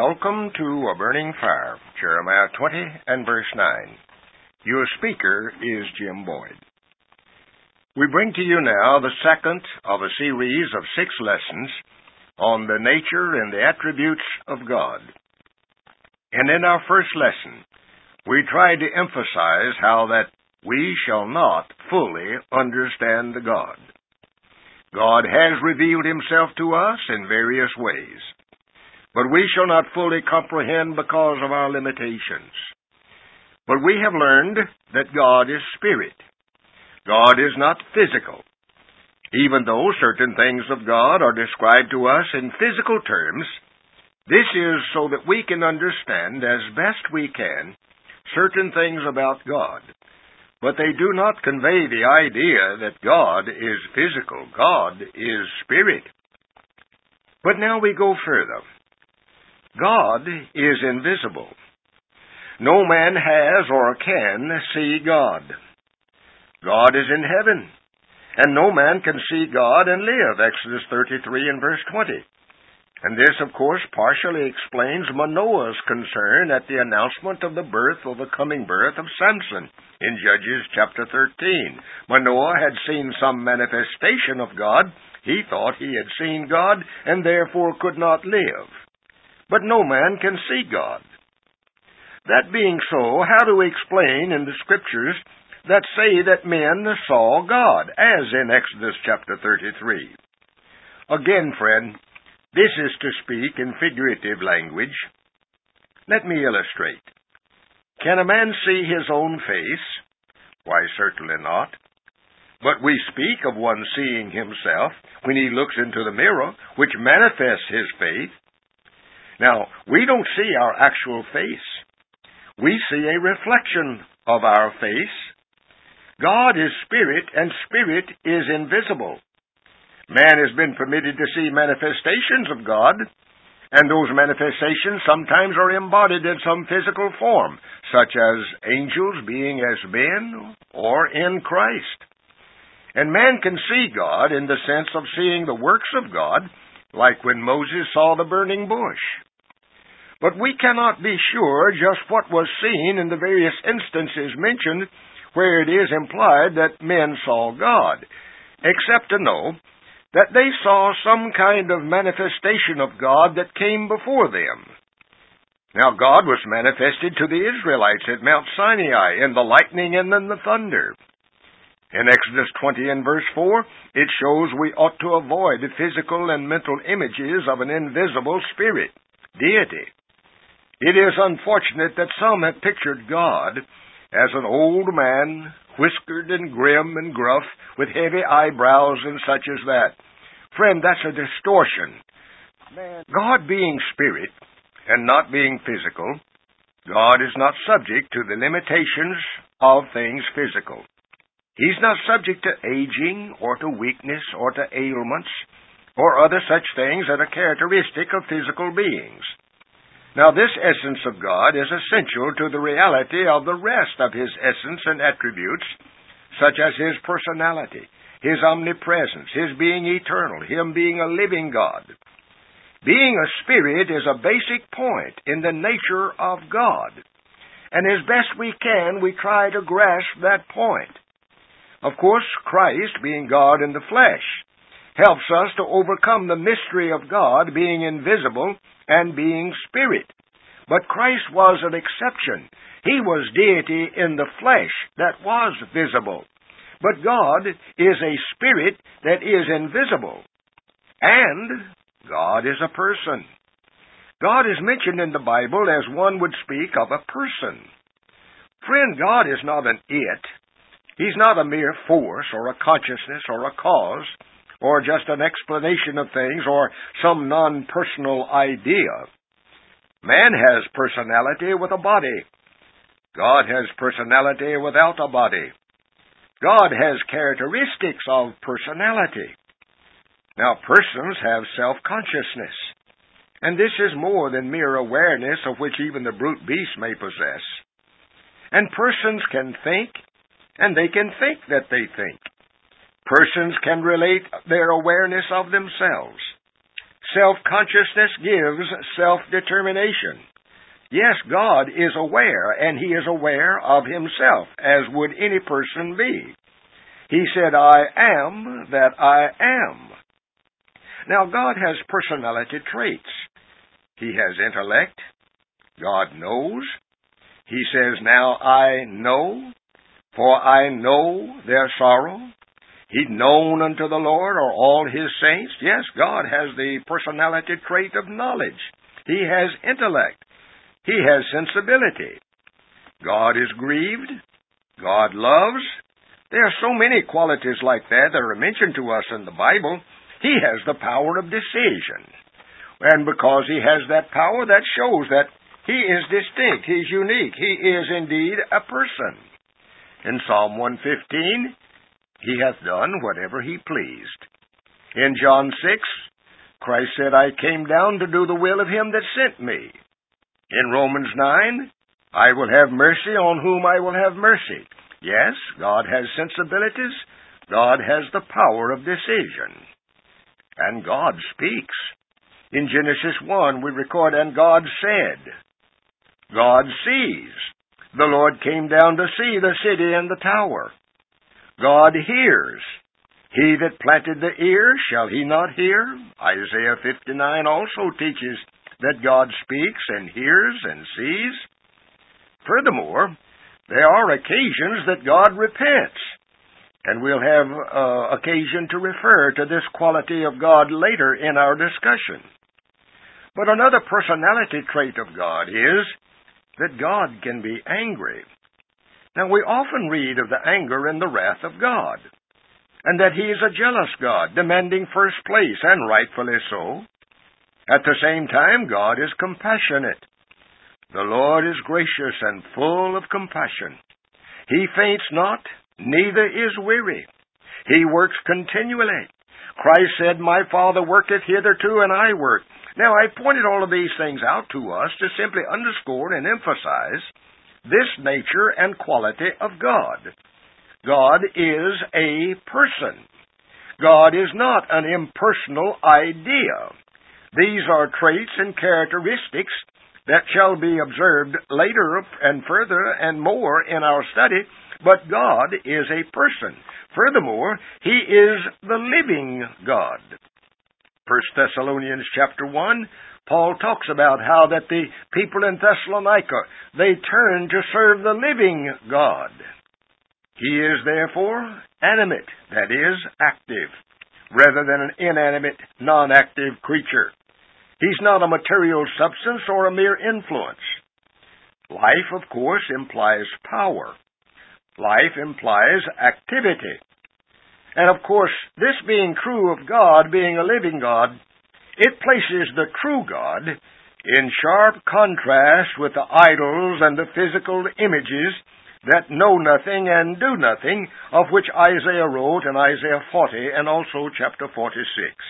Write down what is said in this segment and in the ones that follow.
Welcome to A Burning Fire, Jeremiah 20 and verse 9. Your speaker is Jim Boyd. We bring to you now the second of a series of 6 lessons on the nature and the attributes of God. And in our first lesson, we tried to emphasize how that we shall not fully understand God. God has revealed himself to us in various ways, but we shall not fully comprehend because of our limitations. But we have learned that God is spirit. God is not physical. Even though certain things of God are described to us in physical terms, this is so that we can understand as best we can certain things about God. But they do not convey the idea that God is physical. God is spirit. But now we go further. God is invisible. No man has or can see God. God is in heaven, and no man can see God and live, Exodus 33 and verse 20. And this, of course, partially explains Manoah's concern at the announcement of the birth or the coming birth of Samson in Judges chapter 13. Manoah had seen some manifestation of God. He thought he had seen God and therefore could not live. But no man can see God. That being so, how do we explain in the Scriptures that say that men saw God, as in Exodus chapter 33? Again, friend, this is to speak in figurative language. Let me illustrate. Can a man see his own face? Why, certainly not. But we speak of one seeing himself when he looks into the mirror, which manifests his faith. Now, we don't see our actual face. We see a reflection of our face. God is spirit, and spirit is invisible. Man has been permitted to see manifestations of God, and those manifestations sometimes are embodied in some physical form, such as angels being as men or in Christ. And man can see God in the sense of seeing the works of God, like when Moses saw the burning bush. But we cannot be sure just what was seen in the various instances mentioned where it is implied that men saw God, except to know that they saw some kind of manifestation of God that came before them. Now, God was manifested to the Israelites at Mount Sinai in the lightning and in the thunder. In Exodus 20 and verse 4, it shows we ought to avoid the physical and mental images of an invisible spirit, deity. It is unfortunate that some have pictured God as an old man, whiskered and grim and gruff, with heavy eyebrows and such as that. Friend, that's a distortion. God being spirit and not being physical, God is not subject to the limitations of things physical. He's not subject to aging or to weakness or to ailments or other such things that are characteristic of physical beings. Now, this essence of God is essential to the reality of the rest of his essence and attributes, such as his personality, his omnipresence, his being eternal, him being a living God. Being a spirit is a basic point in the nature of God, and as best we can, we try to grasp that point. Of course, Christ, being God in the flesh, helps us to overcome the mystery of God being invisible and being spirit. But Christ was an exception. He was deity in the flesh that was visible. But God is a spirit that is invisible. And God is a person. God is mentioned in the Bible as one would speak of a person. Friend, God is not an it. He's not a mere force or a consciousness or a cause, or just an explanation of things, or some non-personal idea. Man has personality with a body. God has personality without a body. God has characteristics of personality. Now, persons have self-consciousness, and this is more than mere awareness of which even the brute beast may possess. And persons can think, and they can think that they think. Persons can relate their awareness of themselves. Self-consciousness gives self-determination. Yes, God is aware, and He is aware of Himself, as would any person be. He said, I am that I am. Now, God has personality traits. He has intellect. God knows. He says, now I know, for I know their sorrow. He's known unto the Lord are all His saints. Yes, God has the personality trait of knowledge. He has intellect. He has sensibility. God is grieved. God loves. There are so many qualities like that are mentioned to us in the Bible. He has the power of decision. And because He has that power, that shows that He is distinct. He's unique. He is indeed a person. In Psalm 115, He hath done whatever He pleased. In John 6, Christ said, I came down to do the will of Him that sent me. In Romans 9, I will have mercy on whom I will have mercy. Yes, God has sensibilities. God has the power of decision. And God speaks. In Genesis 1, we record, and God said. God sees. The Lord came down to see the city and the tower. God hears. He that planted the ear, shall he not hear? Isaiah 59 also teaches that God speaks and hears and sees. Furthermore, there are occasions that God repents, and we'll have occasion to refer to this quality of God later in our discussion. But another personality trait of God is that God can be angry. Now, we often read of the anger and the wrath of God, and that He is a jealous God, demanding first place, and rightfully so. At the same time, God is compassionate. The Lord is gracious and full of compassion. He faints not, neither is weary. He works continually. Christ said, my Father worketh hitherto, and I work. Now, I pointed all of these things out to us to simply underscore and emphasize this nature and quality of God. God is a person. God is not an impersonal idea. These are traits and characteristics that shall be observed later and further and more in our study, but God is a person. Furthermore, He is the living God. 1 Thessalonians chapter 1, Paul talks about how that the people in Thessalonica, they turn to serve the living God. He is therefore animate, that is, active, rather than an inanimate, non-active creature. He's not a material substance or a mere influence. Life, of course, implies power. Life implies activity. And, of course, this being true of God, being a living God, it places the true God in sharp contrast with the idols and the physical images that know nothing and do nothing, of which Isaiah wrote in Isaiah 40 and also chapter 46.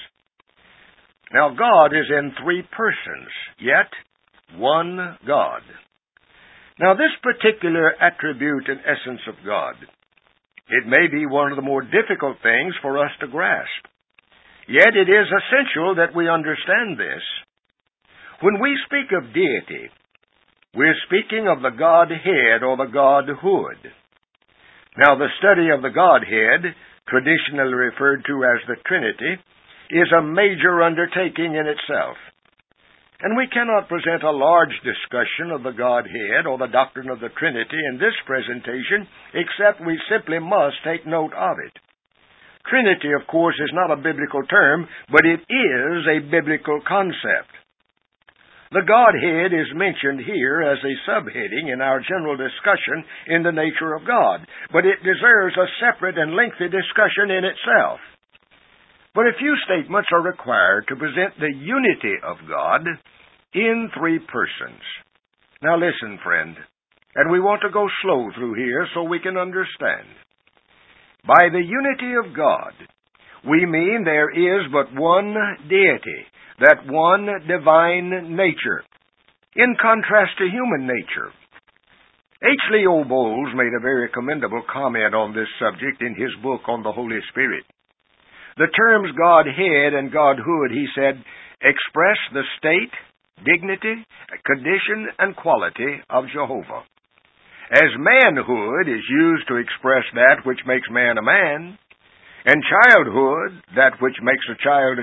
Now, God is in three persons, yet one God. Now, this particular attribute and essence of God, it may be one of the more difficult things for us to grasp. Yet it is essential that we understand this. When we speak of deity, we're speaking of the Godhead or the Godhood. Now, the study of the Godhead, traditionally referred to as the Trinity, is a major undertaking in itself. And we cannot present a large discussion of the Godhead or the doctrine of the Trinity in this presentation, except we simply must take note of it. Trinity, of course, is not a biblical term, but it is a biblical concept. The Godhead is mentioned here as a subheading in our general discussion in the nature of God, but it deserves a separate and lengthy discussion in itself. But a few statements are required to present the unity of God in three persons. Now listen, friend, and we want to go slow through here so we can understand. By the unity of God, we mean there is but one deity, that one divine nature, in contrast to human nature. H. Leo Bolles made a very commendable comment on this subject in his book on the Holy Spirit. The terms Godhead and Godhood, he said, express the state, dignity, condition, and quality of Jehovah. As manhood is used to express that which makes man a man, and childhood that which makes a child,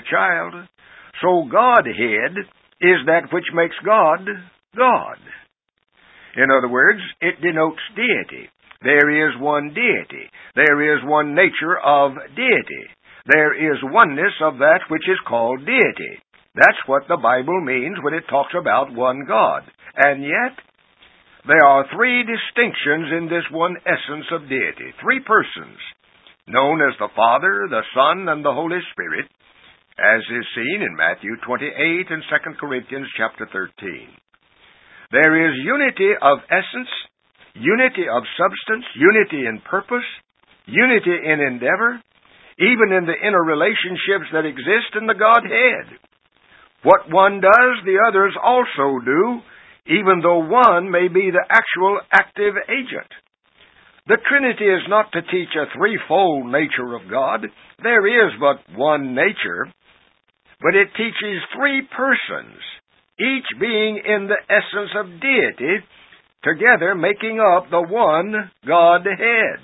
so Godhead is that which makes God, God. In other words, it denotes deity. There is one deity. There is one nature of deity. There is oneness of that which is called deity. That's what the Bible means when it talks about one God. And yet, there are three distinctions in this one essence of deity. Three persons, known as the Father, the Son, and the Holy Spirit, as is seen in Matthew 28 and 2 Corinthians chapter 13. There is unity of essence, unity of substance, unity in purpose, unity in endeavor, even in the interrelationships that exist in the Godhead. What one does, the others also do, even though one may be the actual active agent. The Trinity is not to teach a threefold nature of God. There is but one nature, but it teaches three persons, each being in the essence of deity, together making up the one Godhead.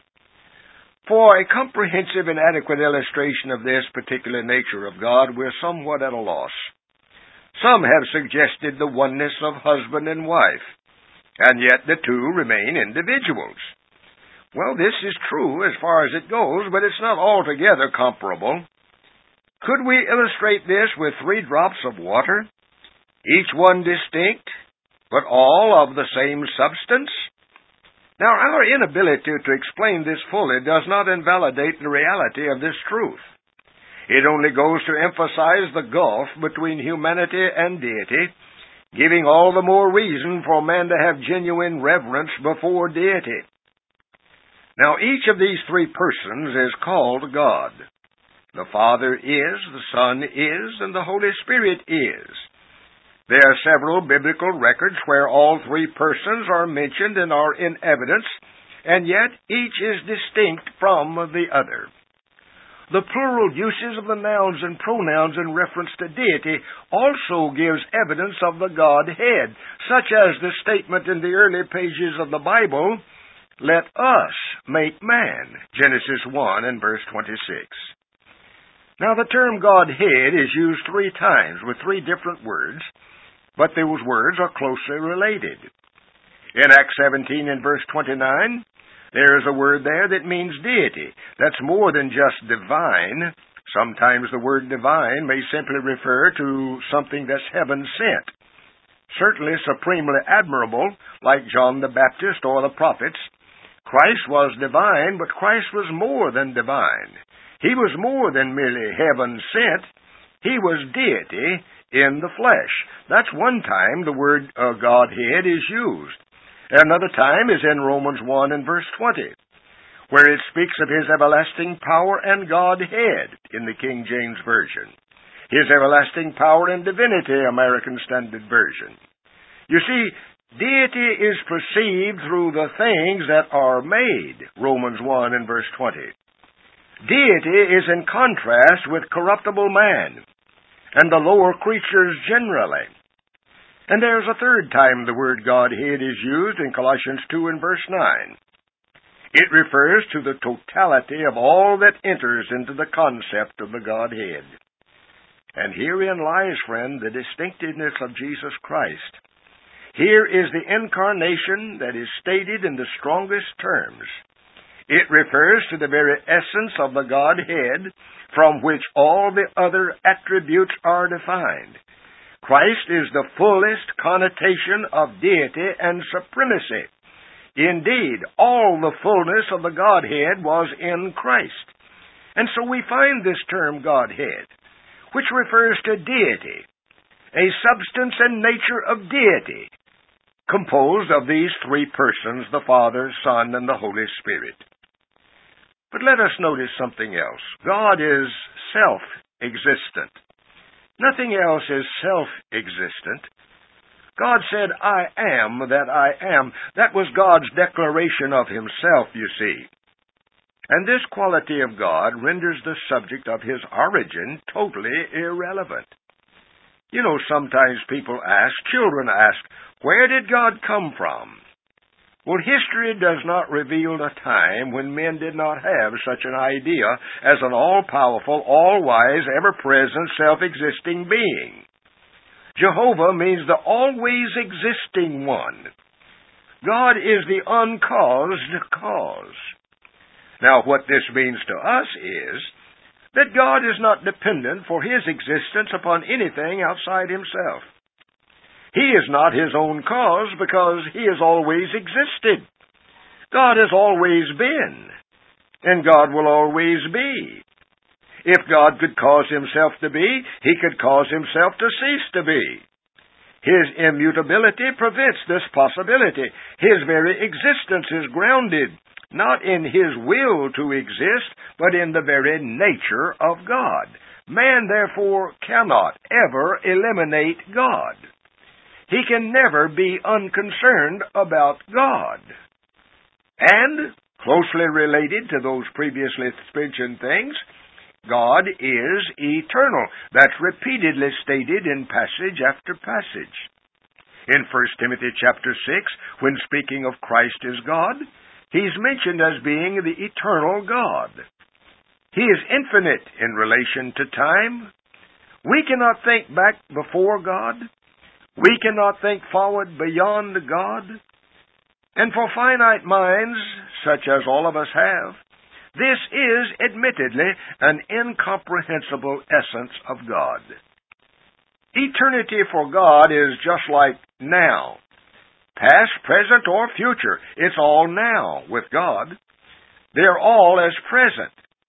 For a comprehensive and adequate illustration of this particular nature of God, we're somewhat at a loss. Some have suggested the oneness of husband and wife, and yet the two remain individuals. Well, this is true as far as it goes, but it's not altogether comparable. Could we illustrate this with 3 drops of water, each one distinct, but all of the same substance? Now, our inability to explain this fully does not invalidate the reality of this truth. It only goes to emphasize the gulf between humanity and deity, giving all the more reason for man to have genuine reverence before deity. Now, each of these 3 persons is called God. The Father is, the Son is, and the Holy Spirit is. There are several biblical records where all 3 persons are mentioned and are in evidence, and yet each is distinct from the other. The plural uses of the nouns and pronouns in reference to deity also gives evidence of the Godhead, such as the statement in the early pages of the Bible, "Let us make man," Genesis 1 and verse 26. Now, the term Godhead is used 3 times with 3 different words, but those words are closely related. In Acts 17 and verse 29, there is a word there that means deity. That's more than just divine. Sometimes the word divine may simply refer to something that's heaven sent. Certainly supremely admirable, like John the Baptist or the prophets. Christ was divine, but Christ was more than divine. He was more than merely heaven sent. He was deity in the flesh. That's one time the word Godhead is used. Another time is in Romans 1 and verse 20, where it speaks of His everlasting power and Godhead in the King James Version. His everlasting power and divinity, American Standard Version. You see, deity is perceived through the things that are made, Romans 1 and verse 20. Deity is in contrast with corruptible man and the lower creatures generally. And there's a third time the word Godhead is used in Colossians 2 and verse 9. It refers to the totality of all that enters into the concept of the Godhead. And herein lies, friend, the distinctiveness of Jesus Christ. Here is the incarnation that is stated in the strongest terms. It refers to the very essence of the Godhead from which all the other attributes are defined. Christ is the fullest connotation of deity and supremacy. Indeed, all the fullness of the Godhead was in Christ. And so we find this term Godhead, which refers to deity, a substance and nature of deity, composed of these 3 persons, the Father, Son, and the Holy Spirit. But let us notice something else. God is self-existent. Nothing else is self-existent. God said, "I am that I am." That was God's declaration of Himself, you see. And this quality of God renders the subject of His origin totally irrelevant. You know, sometimes children ask, where did God come from? Well, history does not reveal a time when men did not have such an idea as an all-powerful, all-wise, ever-present, self-existing being. Jehovah means the always existing one. God is the uncaused cause. Now, what this means to us is that God is not dependent for His existence upon anything outside Himself. He is not His own cause because He has always existed. God has always been, and God will always be. If God could cause Himself to be, He could cause Himself to cease to be. His immutability prevents this possibility. His very existence is grounded not in His will to exist, but in the very nature of God. Man, therefore, cannot ever eliminate God. He can never be unconcerned about God. And, closely related to those previously mentioned things, God is eternal. That's repeatedly stated in passage after passage. In 1 Timothy chapter 6, when speaking of Christ as God, He's mentioned as being the eternal God. He is infinite in relation to time. We cannot think back before God. We cannot think forward beyond God. And for finite minds, such as all of us have, this is admittedly an incomprehensible essence of God. Eternity for God is just like now. Past, present, or future. It's all now with God. They're all as present.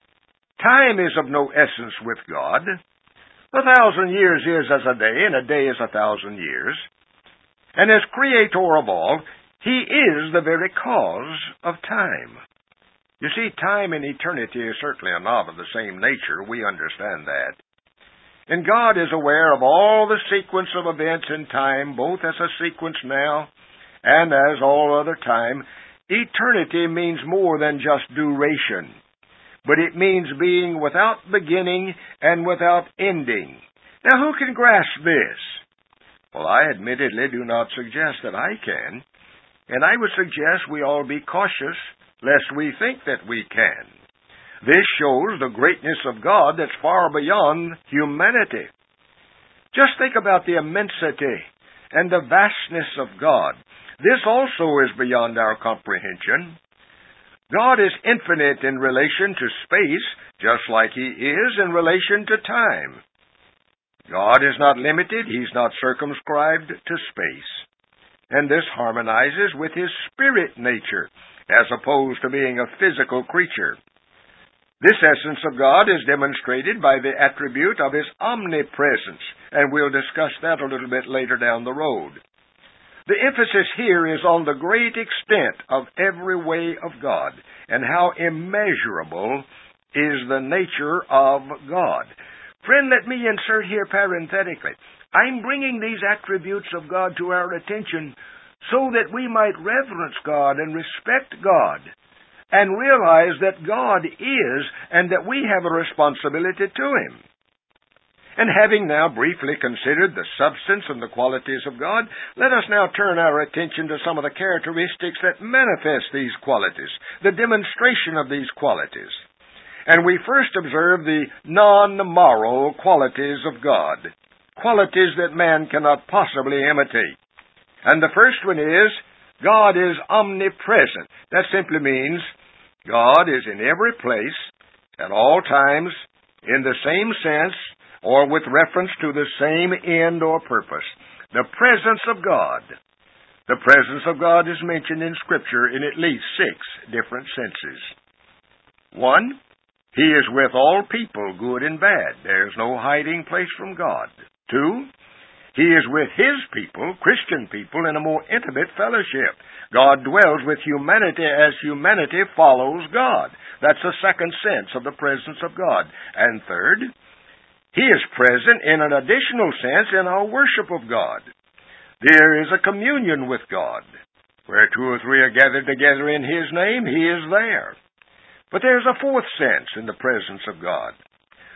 Time is of no essence with God. 1,000 years is as a day, and a day is 1,000 years. And as Creator of all, He is the very cause of time. You see, time and eternity is certainly not of the same nature. We understand that. And God is aware of all the sequence of events in time, both as a sequence now and as all other time. Eternity means more than just duration, but it means being without beginning and without ending. Now, who can grasp this? Well, I admittedly do not suggest that I can, and I would suggest we all be cautious lest we think that we can. This shows the greatness of God that's far beyond humanity. Just think about the immensity and the vastness of God. This also is beyond our comprehension. God is infinite in relation to space, just like He is in relation to time. God is not limited. He's not circumscribed to space. And this harmonizes with His spirit nature, as opposed to being a physical creature. This essence of God is demonstrated by the attribute of His omnipresence, and we'll discuss that a little bit later down the road. The emphasis here is on the great extent of every way of God, and how immeasurable is the nature of God. Friend, let me insert here parenthetically. I'm bringing these attributes of God to our attention so that we might reverence God and respect God, and realize that God is, and that we have a responsibility to Him. And having now briefly considered the substance and the qualities of God, let us now turn our attention to some of the characteristics that manifest these qualities, the demonstration of these qualities. And we first observe the non-moral qualities of God, qualities that man cannot possibly imitate. And the first one is, God is omnipresent. That simply means God is in every place, at all times, in the same sense, or with reference to the same end or purpose. The presence of God. The presence of God is mentioned in Scripture in at least 6 different senses. 1, He is with all people, good and bad. There's no hiding place from God. 2, He is with His people, Christian people, in a more intimate fellowship. God dwells with humanity as humanity follows God. That's the second sense of the presence of God. And third, He is present in an additional sense in our worship of God. There is a communion with God. Where 2 or 3 are gathered together in His name, He is there. But there's a fourth sense in the presence of God.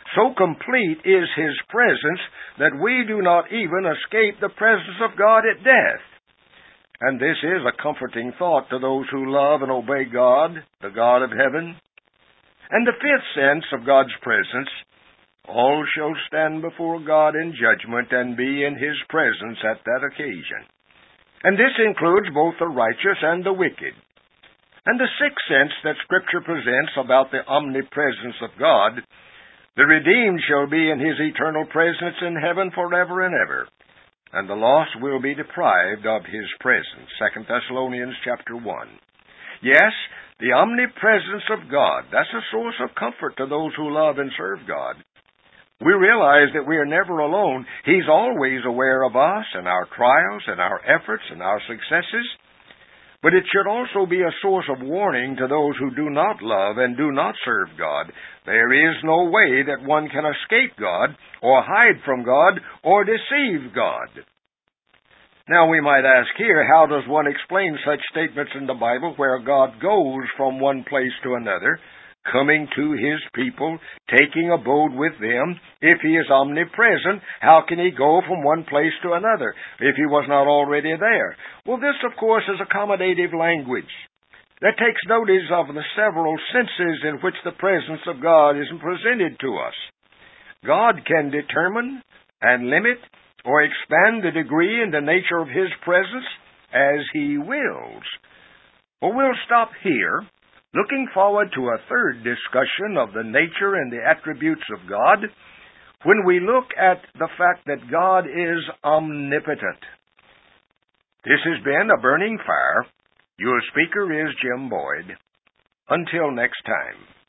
So complete is His presence that we do not even escape the presence of God at death. And this is a comforting thought to those who love and obey God, the God of heaven. And the fifth sense of God's presence, all shall stand before God in judgment and be in His presence at that occasion. And this includes both the righteous and the wicked. And the sixth sense that Scripture presents about the omnipresence of God, the redeemed shall be in His eternal presence in heaven forever and ever, and the lost will be deprived of His presence. 2 Thessalonians chapter 1. Yes, the omnipresence of God, that's a source of comfort to those who love and serve God. We realize that we are never alone. He's always aware of us and our trials and our efforts and our successes. But it should also be a source of warning to those who do not love and do not serve God. There is no way that one can escape God, or hide from God, or deceive God. Now we might ask here, how does one explain such statements in the Bible where God goes from one place to another, coming to His people, taking abode with them? If He is omnipresent, how can He go from one place to another if He was not already there? Well, this, of course, is accommodative language that takes notice of the several senses in which the presence of God is presented to us. God can determine and limit or expand the degree and the nature of His presence as He wills. Well, we'll stop here, looking forward to a third discussion of the nature and the attributes of God when we look at the fact that God is omnipotent. This has been A Burning Fire. Your speaker is Jim Boyd. Until next time.